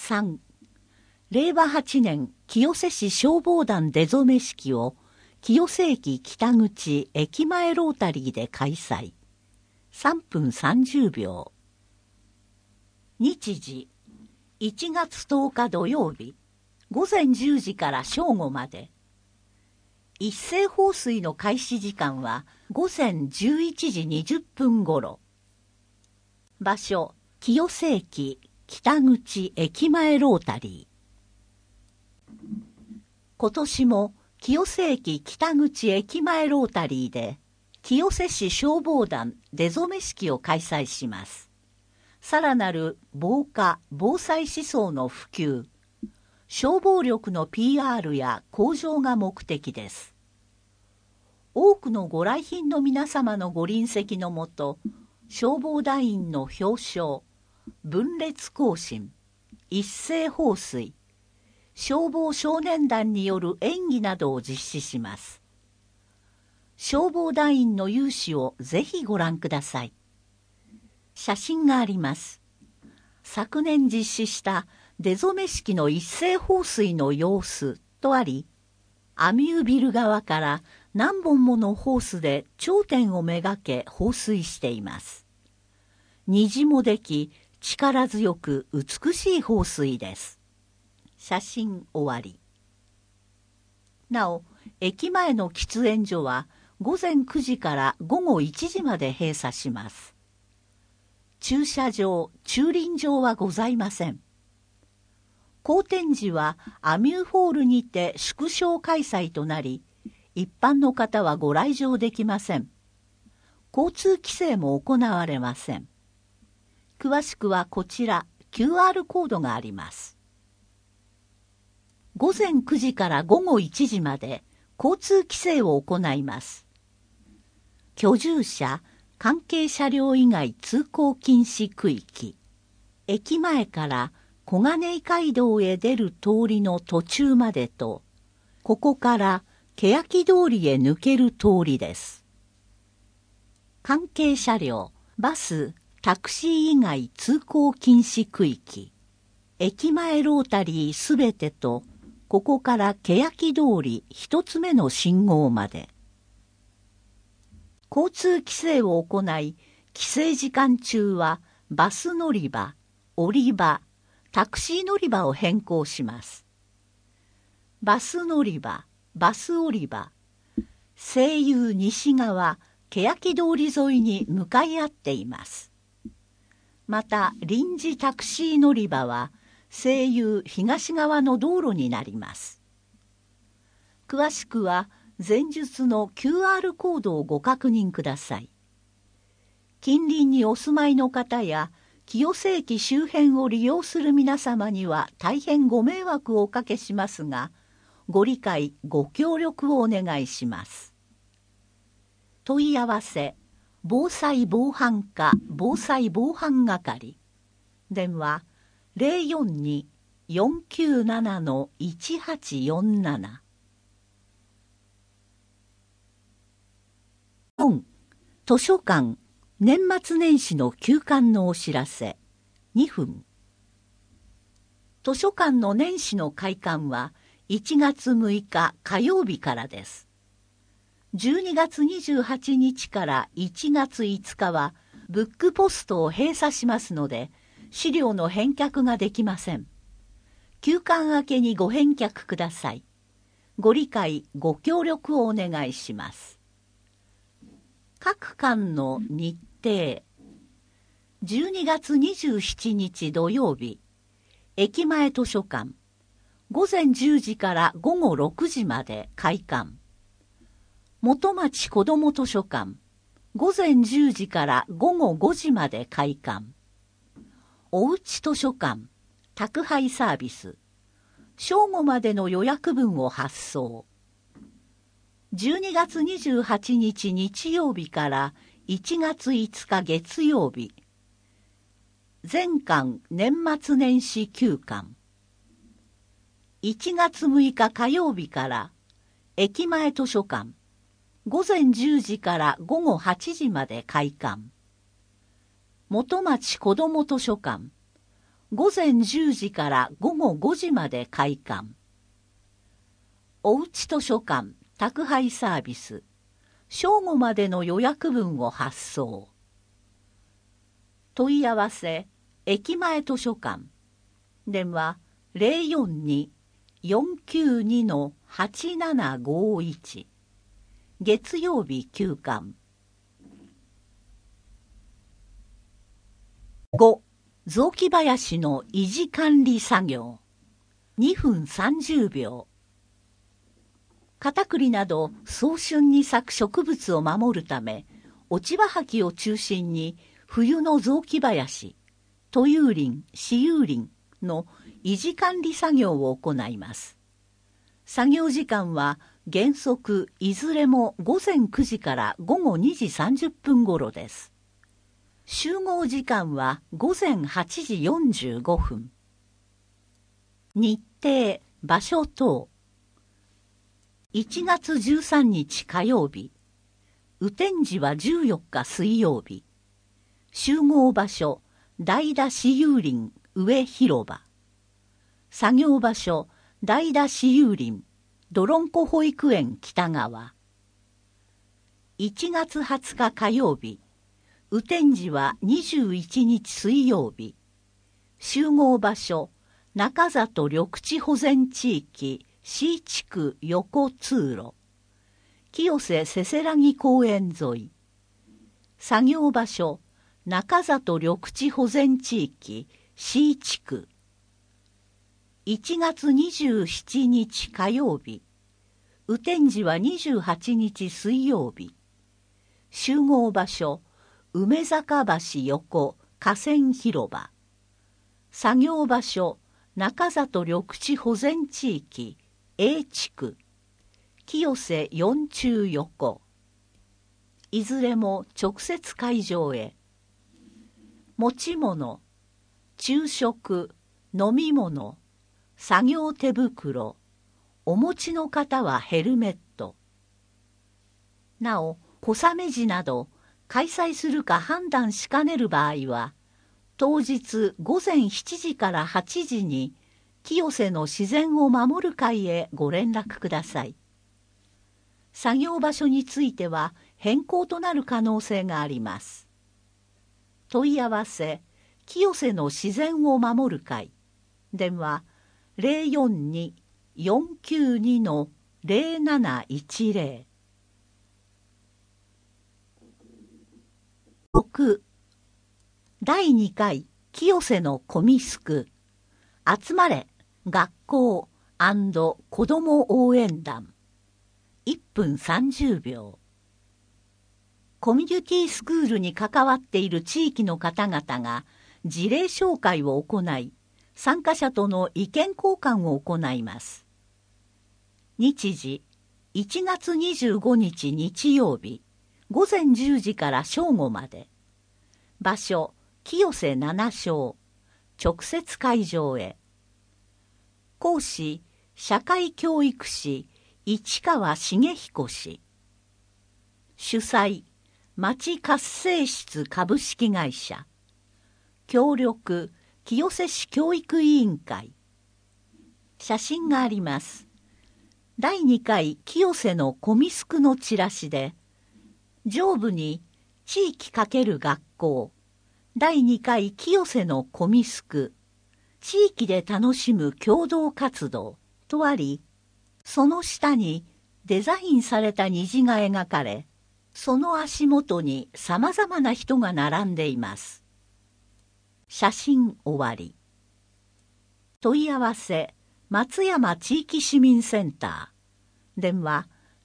3、令和8年清瀬市消防団出初め式を清瀬駅北口駅前ロータリーで開催。3分30秒。日時、1月10日土曜日、午前10時から正午まで。一斉放水の開始時間は午前11時20分頃。場所、清瀬駅北口駅前ロータリー。今年も清瀬駅北口駅前ロータリーで清瀬市消防団出初め式を開催します。さらなる防火・防災思想の普及、消防力の PR や向上が目的です。多くのご来賓の皆様のご臨席のもと、消防団員の表彰、分列行進、一斉放水、消防少年団による演技などを実施します。消防団員の雄姿をぜひご覧ください。写真があります。昨年実施した出初め式の一斉放水の様子とあり、アミュービル側から何本ものホースで頂点をめがけ放水しています。虹もでき、力強く美しい放水です。写真終わり。なお、駅前の喫煙所は午前9時から午後1時まで閉鎖します。駐車場・駐輪場はございません。好天時はアミューホールにて縮小開催となり、一般の方はご来場できません。交通規制も行われません。詳しくはこちら QR コードがあります。午前9時から午後1時まで交通規制を行います。居住者、関係車両以外通行禁止区域。駅前から小金井街道へ出る通りの途中までと、ここから欅通りへ抜ける通りです。関係車両、バス、タクシー以外通行禁止区域。駅前ロータリーすべてと、ここから欅通り一つ目の信号まで。交通規制を行い、規制時間中はバス乗り場、降り場、タクシー乗り場を変更します。バス乗り場、バス降り場、西友西側、欅通り沿いに向かい合っています。また臨時タクシー乗り場は西友東側の道路になります。詳しくは前述の QR コードをご確認ください。近隣にお住まいの方や清瀬駅周辺を利用する皆様には大変ご迷惑をおかけしますが、ご理解ご協力をお願いします。問い合わせ防災防犯課防災防犯係。電話042-497-1847。4. 図書館年末年始の休館のお知らせ。2分。図書館の年始の開館は1月6日火曜日からです。12月28日から1月5日はブックポストを閉鎖しますので、資料の返却ができません。休館明けにご返却ください。ご理解ご協力をお願いします。各館の日程。12月27日土曜日、駅前図書館、午前10時から午後6時まで開館。元町子ども図書館、午前10時から午後5時まで開館。おうち図書館、宅配サービス、正午までの予約分を発送。12月28日日曜日から1月5日月曜日、全館年末年始休館。1月6日火曜日から駅前図書館、午前10時から午後8時まで開館。元町子ども図書館、 午前10時から午後5時まで開館。おうち図書館宅配サービス、正午までの予約分を発送。問い合わせ、駅前図書館。電話042-492-8751。月曜日休館。5. 雑木林の維持管理作業。2分30秒。カタクリなど早春に咲く植物を守るため、落ち葉掃きを中心に冬の雑木林、都有林、私有林の維持管理作業を行います。作業時間は原則いずれも午前9時から午後2時30分頃です。集合時間は午前8時45分。日程、場所等。1月13日火曜日。雨天時は14日水曜日。集合場所、代田私有林上広場。作業場所、代田私有林どろんこ保育園北側。1月20日火曜日。雨天時は21日水曜日。集合場所、中里緑地保全地域 C 地区横通路。清瀬せせらぎ公園沿い。作業場所、中里緑地保全地域 C 地区。1月27日火曜日。雨天時は28日水曜日。集合場所、梅坂橋横河川広場。作業場所、中里緑地保全地域 A 地区。清瀬四中横。いずれも直接会場へ。持ち物、昼食、飲み物、作業手袋、お持ちの方はヘルメット。なお、小雨時など開催するか判断しかねる場合は、当日午前7時から8時に清瀬の自然を守る会へご連絡ください。作業場所については変更となる可能性があります。問い合わせ、清瀬の自然を守る会。電話042-492-0710。6. 第2回清瀬のコミスク集まれ学校&子ども応援団。1分30秒。コミュニティスクールに関わっている地域の方々が事例紹介を行い、参加者との意見交換を行います。日時、1月25日日曜日、午前10時から正午まで。場所、清瀬七小。直接会場へ。講師、社会教育士、市川茂彦氏。主催、町活性室株式会社。協力、清瀬市教育委員会。写真があります。第2回清瀬のコミスクのチラシで、上部に地域×学校、第2回清瀬のコミスク、地域で楽しむ共同活動とあり、その下にデザインされた虹が描かれ、その足元にさまざまな人が並んでいます。写真終わり。問い合わせ、松山地域市民センター。電話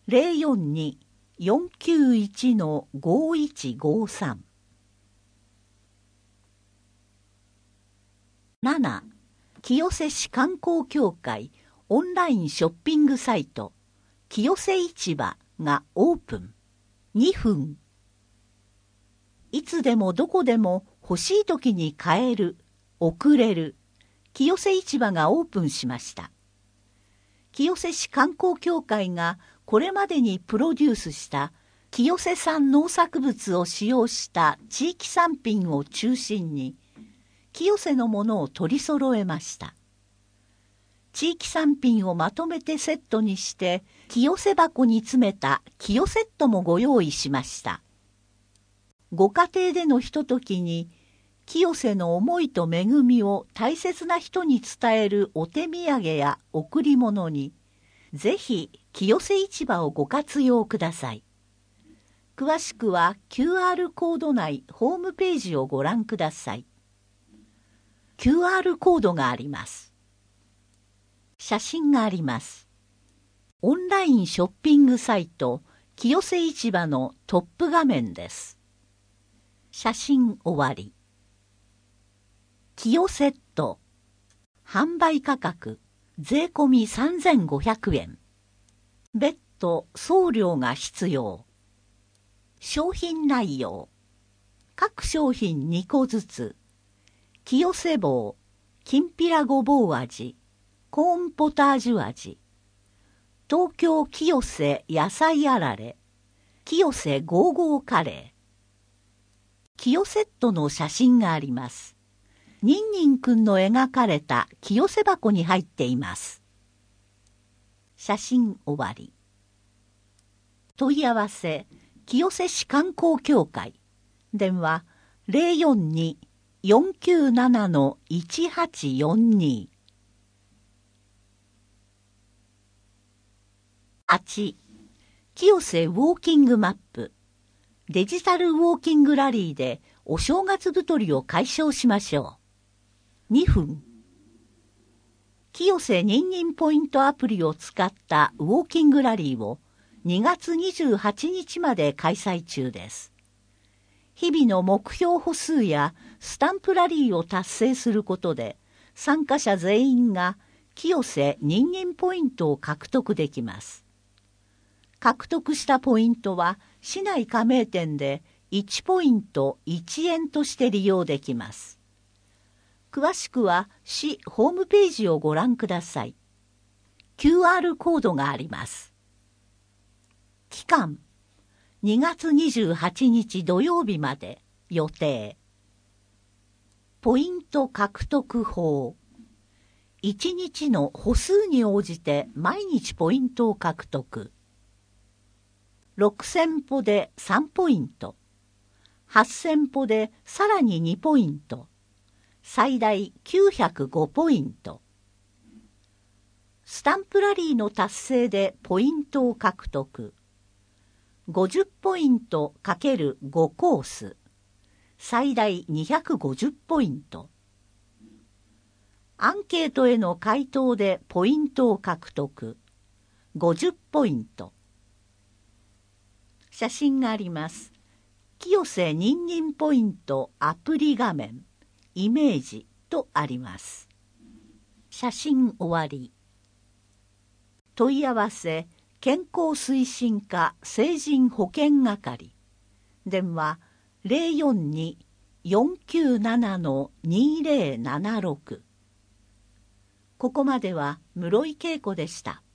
042-491-5153。7. 清瀬市観光協会オンラインショッピングサイト清瀬市場がオープン。2分。いつでもどこでも欲しい時に買える、送れる清瀬市場がオープンしました。清瀬市観光協会がこれまでにプロデュースした清瀬産農作物を使用した地域産品を中心に、 清瀬のものを取り揃えました。地域産品をまとめてセットにして、清瀬箱に詰めた清セットもご用意しました。ご家庭でのひとときに、清瀬の思いと恵みを大切な人に伝えるお手土産や贈り物に、ぜひ清瀬市場をご活用ください。詳しくは QR コード内ホームページをご覧ください。QR コードがあります。写真があります。オンラインショッピングサイト清瀬市場のトップ画面です。写真終わり。清セット販売価格税込み3500円。別途送料が必要。商品内容。各商品2個ずつ。清瀬棒、きんぴらごぼう味、コーンポタージュ味。東京清瀬野菜あられ、清瀬ゴーゴーカレー。清セットの写真があります。ニンニンくんの描かれた清瀬箱に入っています。写真終わり。問い合わせ、清瀬市観光協会。電話 042-497-1842。8. 清瀬ウォーキングマップ。デジタルウォーキングラリーでお正月太りを解消しましょう。2分。清瀬ニンニンポイントアプリを使ったウォーキングラリーを2月28日まで開催中です。日々の目標歩数やスタンプラリーを達成することで、参加者全員が清瀬ニンニンポイントを獲得できます。獲得したポイントは市内加盟店で1ポイント1円として利用できます。詳しくは市ホームページをご覧ください。QR コードがあります。期間2月28日土曜日まで予定。ポイント獲得法。1日の歩数に応じて毎日ポイントを獲得。6000歩で3ポイント。8000歩でさらに2ポイント。最大905ポイント。スタンプラリーの達成でポイントを獲得。50ポイント ×5 コース。最大250ポイント。アンケートへの回答でポイントを獲得。50ポイント。写真があります。清瀬ニンニンポイントアプリ画面、イメージとあります。写真終わり。問い合わせ、健康推進課成人保健係。電話 042-497-2076。ここまでは室井恵子でした。